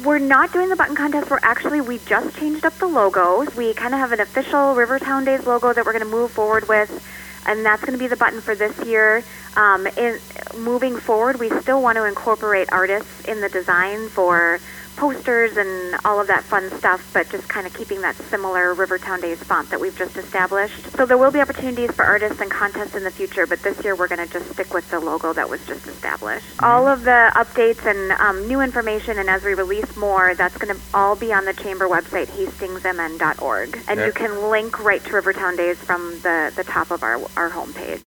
We're not doing the button contest. We just changed up the logos. We kind of have an official Rivertown Days logo that we're going to move forward with, and that's going to be the button for this year. Moving forward, we still want to incorporate artists in the design for posters and all of that fun stuff, but just kind of keeping that similar Rivertown Days font that we've just established. So there will be opportunities for artists and contests in the future, but this year we're going to just stick with the logo that was just established. All of the updates and new information, and as we release more, that's going to all be on the Chamber website, hastingsmn.org. And you can link right to Rivertown Days from the top of our homepage.